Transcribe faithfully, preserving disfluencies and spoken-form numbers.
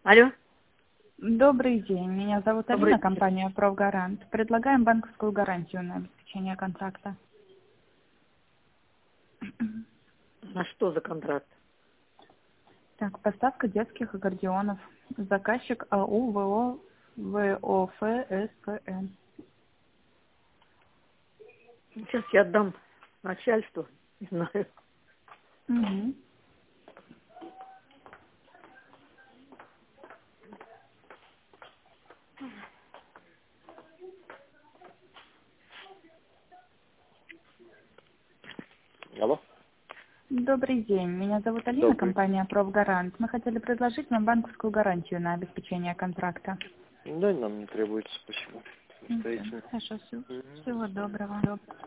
Алло. Добрый день. Меня зовут Добрый Алина, день. компания «Профгарант». Предлагаем банковскую гарантию на обеспечение контракта. На что за контракт? Так, поставка детских аккордеонов. Заказчик АУ ВО ВОФСПН. Сейчас я отдам начальству. Не знаю. Угу. Алло? Добрый день. Меня зовут Алина, Добрый. компания «Профгарант». Мы хотели предложить вам банковскую гарантию на обеспечение контракта. Да, нам не требуется, спасибо. Мгм. Самостоятельно. Хорошо, всего Мгм. всего доброго.